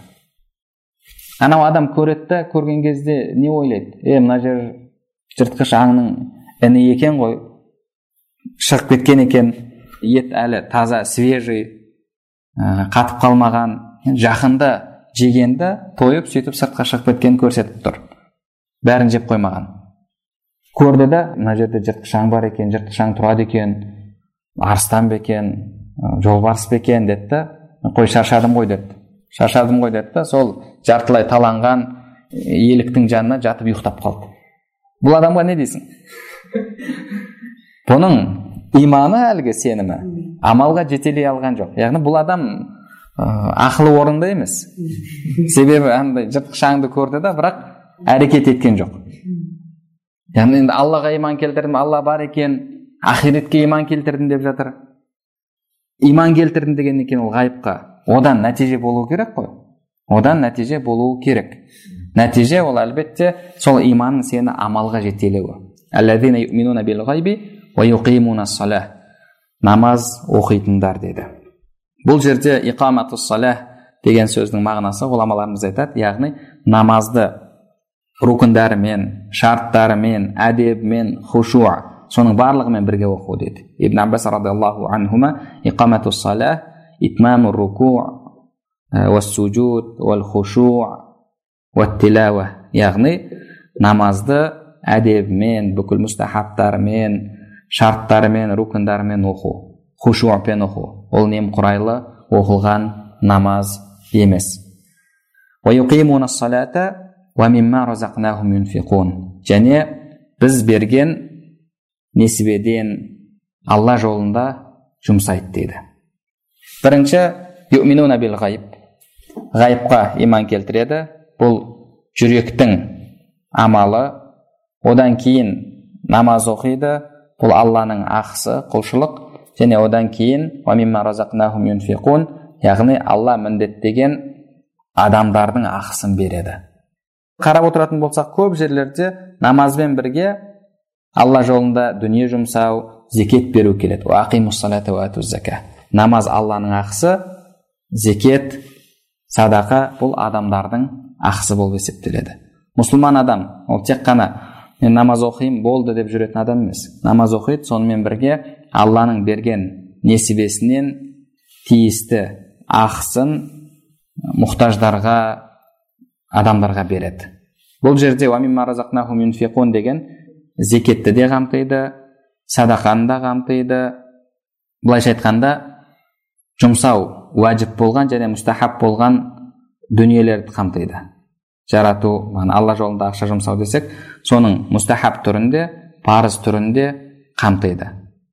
Анау адам көретті, көрген кезде не ойлайды? Е, мына жер жыртқыш аңның іні екен ғой, шығып кеткен екен, ет әлі таза, свежий, қатып қалмаған, жақында жегенді тойып, сөйтіп сыртқа шығып кеткен көрсетіп тұр. Бәрін жеп қоймаған. Көрді да, мына жерде жыртқыш аң бар екен, жыртқыш аң тұрады екен, арыстан бекен, жолбарыс бекен деді. Қой, шаршадым ғой деді. Шаршадым ғой деді. Сол жартылай таланған еліктің жанына жатып ұйықтап қалды. Бұл адамға не дейсің? Бұның иманы әлгі сенімі амалға жетелей алған жоқ. Яғни бұл адам ақылы орында емес. Себебі андай жыртқыш аңды көрді да, бірақ әрекет еткен жоқ. Яғни енді Аллаға иман келтірдім, Алла бар екен, ақиретке иман келтірдім деп жатыр. Иман келтірдім деген екен ол ғайыпқа. Одан нәтиже болу керек қой. Одан нәтиже болу керек. Нәтиже ол әлбетте сол иманның сені амалға жетелеуі. Аллазина юъминуна бил ғайби ва юқимуна ссалах. Намаз оқитындар деді. Бұл жерде иқаматус салах деген сөздің мағынасы ғұламаларымыз айтады, яғни намазды рукындарымен, шарттарымен, әдебімен, хушуа, соның барлығымен бірге оқу дейді. Ибн Аббас радиаллаху анхума иқаматус салах итмамур руку' вас суджуд вал хушу'а ват тилава. Яғни намазды әдебімен, бүкіл мұстахабтарымен, шарттарымен, рукындарымен оқу, хушу'пен оқу. Ол немқұрайлы оқылған намаз емес. және біз берген несібеден Алла жолында жұмсайды дейді. Бірінші, юъминуна бил ғайб, ғайыпқа иман келтіреді. Бұл жүректің амалы. Одан кейін намаз оқиды. Бұл Алланың ақысы, құлшылық. Және одан кейін яғни Алла міндеттеген адамдардың ақысын береді. Қарап отыратын болсақ, көп жерлерде намазбен бірге Алла жолында дүние жұмсау, зекет беру келеді. Намаз Алланың ақысы, зекет, садақа бұл адамдардың ақысы болып есептеледі. Мұсылман адам, ол тек қана мен намаз оқимын болды деп жүретін адам емес. Намаз оқиды, сонымен бірге Алланың берген несібесінен тиісті ақысын мұқтаждарға, адамдарға береді. Бұл жерде деген зекетті де қамтиды, садақаны да қамтиды. Былайша айтқанда, жұмсау уәжіп болған және мұстахаб болған дүниелерді қамтиды. Жарату, Алла жолында ақша жұмсау десек, соның мұстахаб түрінде, парыз түрінде қамтиды.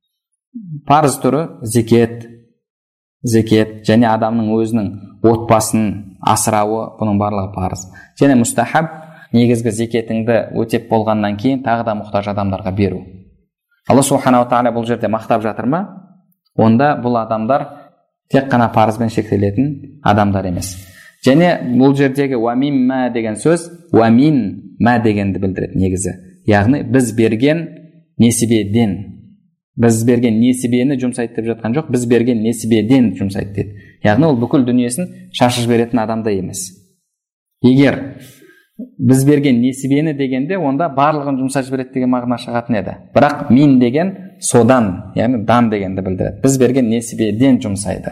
Парыз түрі зекет, зекет және адамның өзінің отбасын асырауы, бұның барлығы парыз. Және мұстахаб, негізгі зекетіңді өтеп болғаннан кейін тағы да мұқтаж адамдарға беру. Алла субханала тағала бұл жерде мақтап жатыр ма? Онда бұл адамдар тек қана парызбен шектелетін адамдар емес. Және бұл жердегі уамимма деген сөз уамин ма дегенді білдіреді негізі. Яғни біз берген несібеден, біз берген несібені жұмсайды деп жатқан жоқ, біз берген несібеден жұмсайды деді. Яғни ол бүкіл дүниесін шашып беретін адамда емес. Егер біз берген несібені дегенде, онда барлығын жұмсап жібереді деген мағына шығатын еді. Бірақ мин деген содан, яғни дан дегенді білдіреді. Біз берген несібеден жұмсайды.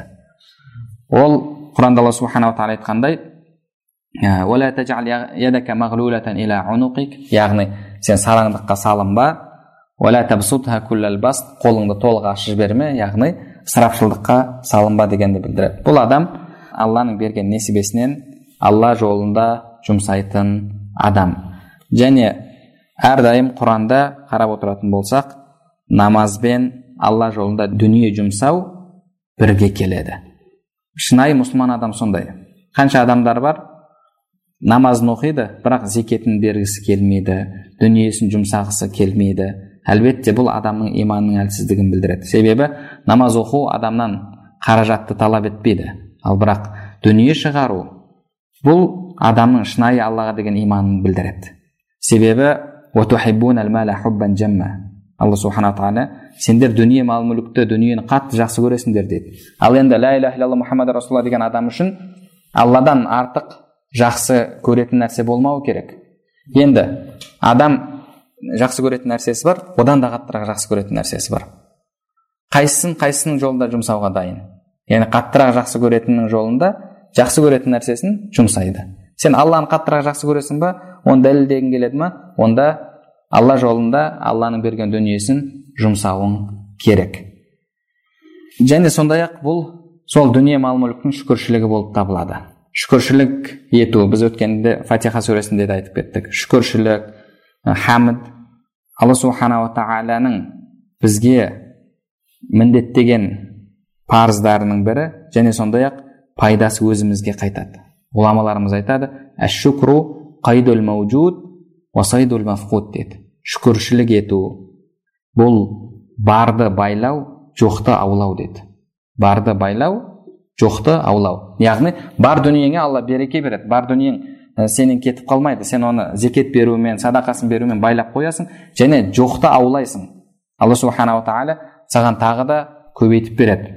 Ол Құранда Алла субханала тағала айтқандай, "Уәлә тәжәл ядәка мағлулатан иля унуқик", яғни сен сараңдыққа салынба, "Уәлә табсутха куллал баст", қолыңды толық ашып жіберме, яғни ысырапшылдыққа салынба дегенді білдіреді. Бұл адам Алланың берген несібесінен Алла жолында жұмсайтын адам. Және әрдайым Құранда қарап отыратын болсақ, намазбен Алла жолында дүние жұмсау бірге келеді. Шынайы мұсылман адам сондай. Қанша адамдар бар, намазын оқиды, бірақ зекетін бергісі келмейді, дүниесін жұмсағысы келмейді. Әлбетте бұл адамның иманының әлсіздігін білдіреді. Себебі намаз оқу адамнан қаражатты талап етпейді. Ал бірақ дүние шығару бұл адамның шынайы Аллаға деген иманын білдіреді. Себебі Алла субхана тағала сендер дүние мал мүлікті, дүниені қатты жақсы көресіңдер дейді. Ал енді ла иляха илlalloh Мұхаммад расулалла деген адам үшін Алладан артық жақсы көретін нәрсе болмауы керек. Енді адам жақсы көретін нәрсесі бар, одан да қаттырақ жақсы көретін нәрсесі бар. Қайсысын қайсының жолында жұмсауға дайын? Яғни қаттырақ жақсы көретіннің жолында жақсы көретін нәрсесін жұмсайды. Сен Алланы қаттырақ жақсы көресің ба, оны дәлелдегің келеді ма? Онда Алла жолында Алланың берген дүниесін жұмсауың керек. Және сондай-ақ бұл сол дүние мал-мүліктің шүкіршілігі болып табылады. Шүкіршілік ету, біз өткенде Фатиха сүресінде де айтып кеттік. Шүкіршілік, хамд, Алла субханала тағаланың бізге міндеттеген парыздарының бірі, және сондай-ақ пайдасы өзімізге қайтады. Ғұламаларымыз айтады, әш-шүкру қайдул маужуд ва сайдул мафқуд дейді. Шүкіршілік ету бұл барды байлау, жоқты аулау дейді. Барды байлау, жоқты аулау. Яғни бар дүниеңе Алла береке береді. Бар дүниең сенен кетіп қалмайды. Сен оны зекет берумен, садақасын берумен байлап қоясың, және жоқты аулайсың. Алла субханала тағала саған тағы да көбейтіп береді.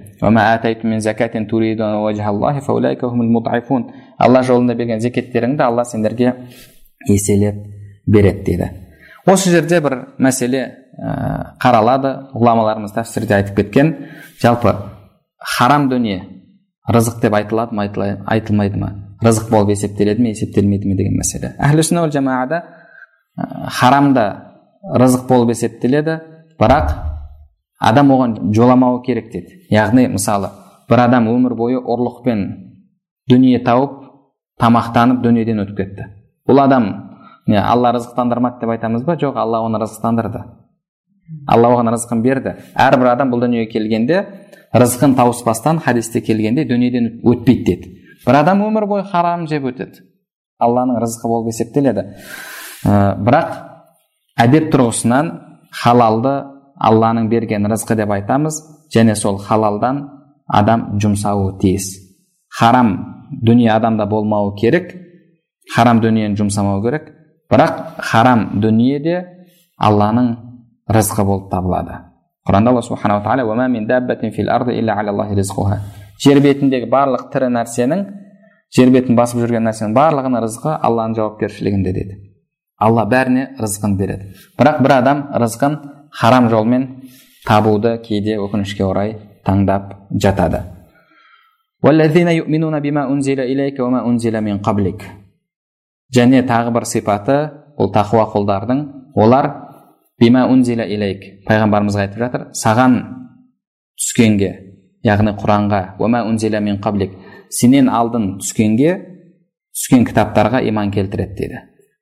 Алла жолында берген зекеттеріңді Алла сендерге еселеп береді дейді. Осы жерде бір мәселе қаралады. Ғұламаларымыз тәфсирде айтып кеткен, жалпы харам дүние рызық деп айтылады ма, айтылмайды ма? Рызық болып есептеледі ме, есептелмейді ме деген мәселе. Әхлі сүнна уал жамаада харамда рызық болып есептеледі, бірақ адам оған жоламауы керек дейді. Яғни мысалы бір адам өмір бойы ұрлықпен дүние тауып тамақтанып дүниеден өтіп кетті. Бұл адам не Алла рызықтандырмады деп айтамыз ба? Жоқ, Алла оны рызықтандырды. Алла оған рызқын берді. Әрбір адам бұл дүниеге келгенде рызқын тауыспастан, хадисте келгенде дүниеден өтпейді деді. Бір адам өмір бойы харам жеп өтеді. Алланың рызқы болып есептеледі. Ә, бірақ әдеп тұрғысынан халалды Алланың берген рызқы деп айтамыз, және сол халалдан адам жұмсауы тиіс. Харам дүние адамда болмауы керек, харам дүниені жұмсамау керек, бірақ харам дүниеде Алланың рызқы болып табылады. Құранда Алла субханаху тағала «Ва ма мин даббатин фил арди илля алаллахи ризқуха». Жер бетіндегі барлық тірі нәрсенің, жер бетін басып жүрген нәрсенің барлығының рызқы Алланың жауапкершілігінде деді. Алла бәріне рызқын береді. Бірақ бір адам рызқын харам жолмен табуды кейде өкінішке орай таңдап жатады. وَالَّذِينَ يُؤْمِنُونَ بِمَا أُنْزِلَ إِلَيْكَ وَمَا أُنْزِلَ مِنْ قَبْلِكَ. Және тағы бір сипаты, ол тақуа құлдардың, олар бима унзила илейк, пайғамбарымызға айтып жатыр, саған түскенге, яғни Құранға, уама унзила мин қаблик, сенен алдын түскенге, түскен кітаптарға иман келтіреді деді.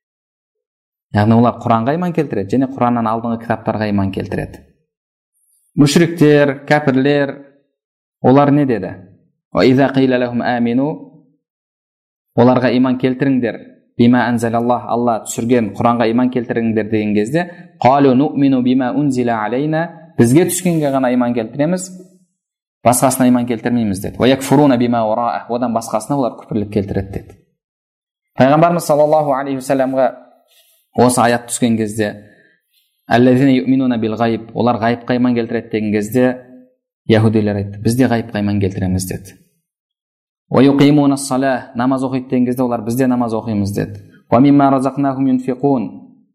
Яғни олар Құранға иман келтіреді, және Құраннан алдыңғы кітаптарға иман келтіреді. Мүшриктер, кәпірлер, олар не деді? وَإِذَا قِيلَ لَهُمْ آمِنُوا, оларға иман келтіріңдер, бима анзалаллах, Алла түсірген Құранға иман келтіріңдер деген кезде, قَالُوا نُؤْمِنُ بِمَا أُنْزِلَ عَلَيْنَا, бізге түскенге ғана иман келтіреміз, басқасына иман келтірмейміз деді. وَيَكْفُرُونَ بِمَا وَرَاءَهُ, одан басқасына олар күпірлік келтіреді деді. Пайғамбарымыз саллаллаху алейхи вассаламға осы аят түскен кезде, «Аллазина юъминуна бил ғайб», олар ғайыпқа иман келтіреді деген кезде, яһудилер айтты, біз де ғайыпқа иман келтіреміз деді. وَيُقِيمُونَ الصَّلَاةَ, намаз оқиды деген кезде, олар біз де намаз оқимыз деді. وَمِمَّا رَزَقْنَاهُمْ يُنْفِقُونَ,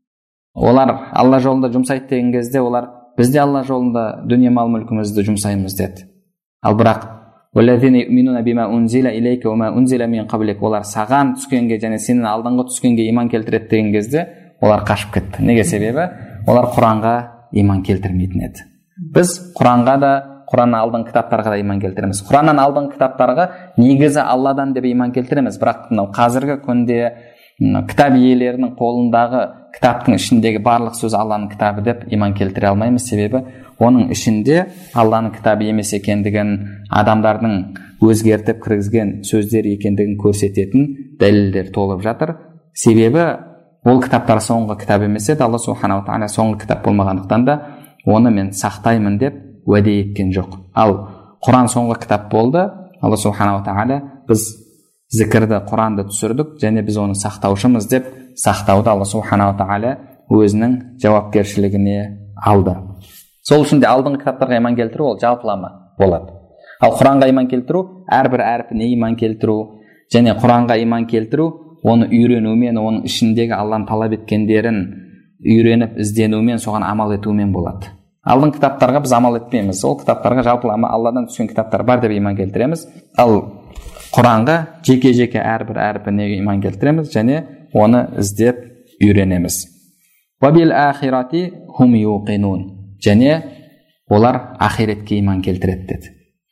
олар Алла жолында жұмсайды деген кезде, олар біз де Алла жолында дүние мал мүлкімізді жұмсаймыз деді. Ал бірақ وَالَّذِينَ يُؤْمِنُونَ بِمَا أُنْزِلَ إِلَيْكَ وَمَا أُنْزِلَ مِنْ قَبْلِكَ, олар саған түскенге және сенің алдыңғы түскенге иман келтіреді деген кезде, олар қашып кетті. Неге? Себебі олар Құранға иман келтірмейтін еді. Біз Құранға да, Құраннан алдыңғы кітаптарға да иман келтіреміз. Құраннан алдыңғы кітаптарға негізі Алладан деп иман келтіреміз. Бірақ мынау қазіргі күнде кітап иелерінің қолындағы кітаптың ішіндегі барлық сөз Алланың кітабы деп иман келтіре алмаймыз. Себебі оның ішінде Алланың кітабы емес екендігін, адамдардың өзгертіп кіргізген сөздер екендігін көрсететін дәлелдер толып жатыр. Себебі ол кітаптар соңғы кітап емес еді. Алла субханаху тағала соңғы кітап болмағандықтан да оны мен сақтаймын деп уәде еткен жоқ. Ал Құран соңғы кітап болды. Алла субханаху тағала біз зікірді, Құранды түсірдік және біз оны сақтаушымыз деп сақтауды Алла субханаху тағала өзінің жауапкершілігіне алды. Сол үшін де алдыңғы кітаптарға иман келтіру ол жалпылама болады. Ал Құранға иман келтіру, әрбір әрпіне иман келтіру және Құранға иман келтіру, оны үйренумен, оның ішіндегі Алланың талап еткендерін үйреніп ізденумен, соған амал етумен болады. Алдың кітаптарға біз амал етпейміз. Ол кітаптарға жалпылама Алладан түскен кітаптар бар деп иман келтіреміз. Ал Құранға жеке-жеке әрбір әрпіне иман келтіреміз және оны іздеп үйренеміз. وَبِالْ آخِرَةِ هُمْ يُوقِنُونَ, және олар ақиретке иман келтіреді деді.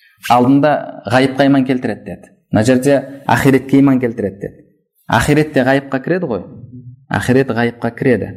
Алдында ғайыпқа иман келтіреді деді. Мына жерде ақиретке иман келтіреді деді. Ақирет те ғайыпқа кіреді ғой. Ақирет ғайыпқа кіреді.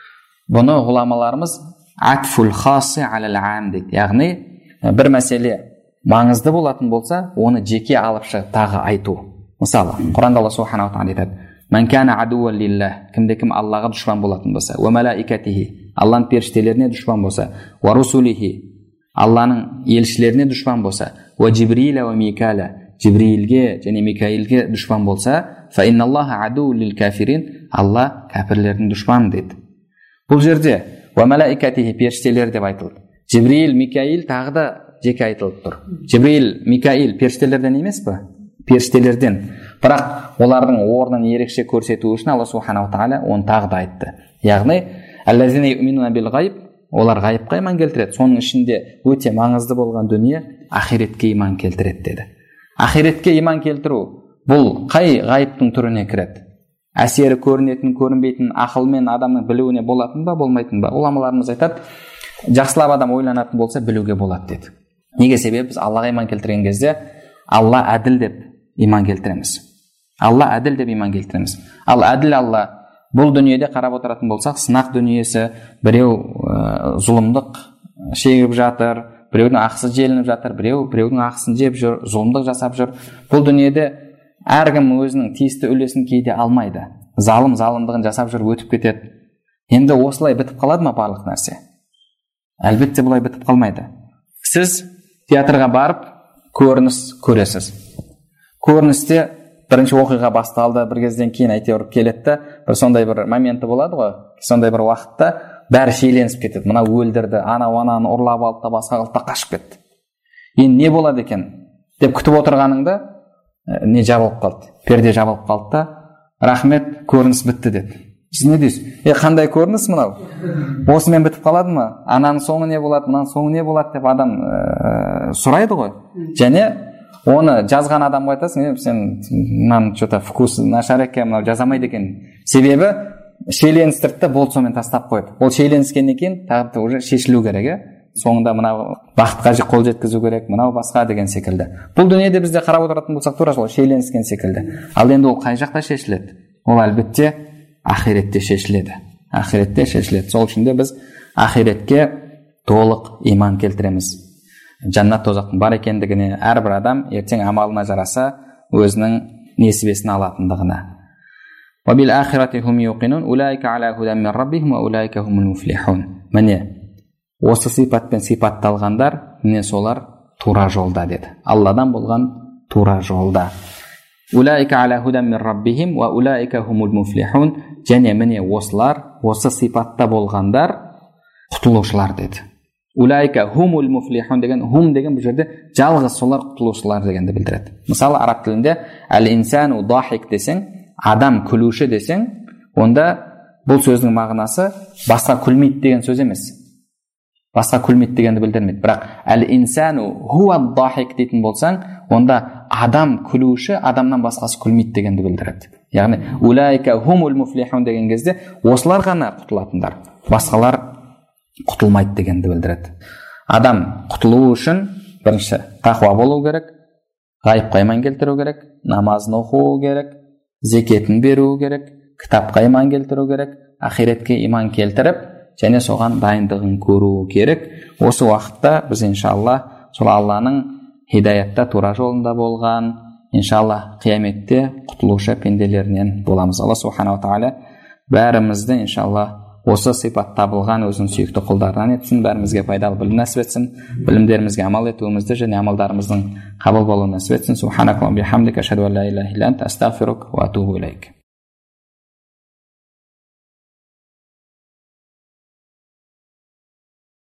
Бұны ғұламаларымыз атфул хасы алал ам дейді. Яғни бір мәселе маңызды болатын болса, оны жеке алып шығып тағы айту. Мысалы, Құранда Алла субханаху тағала айтады: "Ман кана адуан лиллах", кімде кім Аллаға дұшпан болатын болса, "Ва малаикатихи", Алланың періштелеріне дұшпан болса, "Ва русулихи", Алланың елшілеріне дұшпан болса, "Ва Джибриля ва Микаля", Джибрилге және Микаилге дұшпан болса, "Фа инналлаха аду лил кафирин", Алла кәпірлердің дұшпаны дейді. Бұл жерде "Ва малаикатихи", періштелер деп айтылды. Джибрил, Микаил тағы да жеке айтылып тұр. Джибрил, Микаил періштелерден емес пе? Періштелерден. Бірақ олардың орнын ерекше көрсету үшін Алла субханаху тағала оны тағы да айтты. Яғни аллазина юъминуна бил ғайб, олар ғайыпқа иман келтіреді. Соның ішінде өте маңызды болған дүние ақиретке иман келтіреді деді. Ақиретке иман келтіру бұл қай ғайыптың түріне кіреді? Әсері көрінетін, көрінбейтін, ақылмен адамның білуіне болатын ба, болмайтын ба? Ғұламаларымыз айтады, жақсылап адам ойланатын болса білуге болады деді. Неге? Себебі біз Аллаға иман келтірген кезде Алла әділ деп иман келтіреміз. Алла әділ деп иман келтіреміз. Ал әділ Алла бұл дүниеде қарап отыратын болсақ, сынақ дүниесі, біреу ә, зұлымдық шегіп жатыр, біреудің ақысы желініп жатыр, біреу біреудің ақысын жеп жүр, зұлымдық жасап жүр. Бұл дүниеде әркім өзінің тиісті үлесін кейде алмайды. Залым залымдығын жасап жүріп өтіп кетеді. Енді осылай бітіп қалады ма барлық нәрсе? Әлбетте бұлай бітіп қалмайды. Сіз театрға барып көрініс көресіз. Көріністе бірінші оқиға басталды, бір кезден кейін әйтеуір келеді, бір сондай бір моменті болады ғой, сондай бір уақытта бәрі шиеленісіп кетеді. Мына өлдірді, анау ананы ұрлап алды да басқа қылды да қашып кетті. Енді не болады екен деп күтіп отырғаныңда не жабылып қалды, перде жабылып қалды да, рахмет, көрініс бітті деді. Сіз не дейсіз? Е, қандай көрініс мынау? Осымен бітіп қалады ма? Ананың соңы не болады, мынаның соңы не болады деп адам ә, сұрайды ғой. Және оны жазған адамға айтасың, сен мынаны что-то вкусы нашар екен, мынау жазамайды екен. Себебі шиеленістірді, болды, сонымен тастап қойды. Ол шиеленіскеннен кейін тағы да уже шешілу керек, е? Соңында мынау бақытқа қол жеткізу керек, мынау басқа деген секілді. Бұл дүниеде бізде қарап отыратын болсақ, тура сол шиеленіскен секілді. Ал енді ол қай жақта шешіледі? Ол әлбетте ақиретте шешіледі. Ақиретте шешіледі. Сол үшін де біз ақиретке толық иман келтіреміз. Жаннат тозақтың бар екендігіне, әрбір адам ертең амалына жараса өзінің несібесін алатындығына. Міне осы сипатпен сипатталғандар, міне солар тура жолда деді. Алладан болған тура жолда. Және міне осылар, осы сипатта болғандар құтылушылар деді. Улайка хумул муфлихун деген, хум деген бұл жерде жалғыз солар құтылушылар дегенді білдіреді. Мысалы араб тілінде әл-инсану дахик десең, адам күлуші десең, онда бұл сөздің мағынасы басқа күлмейді деген сөз емес. Басқа күлмейді дегенді білдірмейді. Бірақ әл-инсану хуа дахик дейтін болсаң, онда адам күлуші, адамнан басқасы күлмейді дегенді білдіреді. Яғни улайка хумул муфлихун деген кезде осылар ғана құтылатындар, басқалар құтылмайды дегенді білдіреді. Адам құтылу үшін бірінші тақуа болу керек, ғайыпқа иман келтіру керек, намазын оқу керек, зекетін беру керек, кітапқа иман келтіру керек, ақиретке иман келтіріп, және соған дайындығын көру керек. Осы уақытта біз иншалла сол Алланың хидаятта тура жолында болған, иншалла қияметте құтылушы пенделерінен боламыз. Алла субханала тағала бәрімізді иншалла осы сипат табылған өзінің сүйікті құлдарынан етсін, бәрімізге пайдалы білім нәсіп етсін, білімдерімізге амал етуімізді және амалдарымыздың қабыл болуын нәсіп етсін. Субханакаллахумма бихамдика, ашһаду ан ла илаха илля анта, астағфирука ва атубу илейк.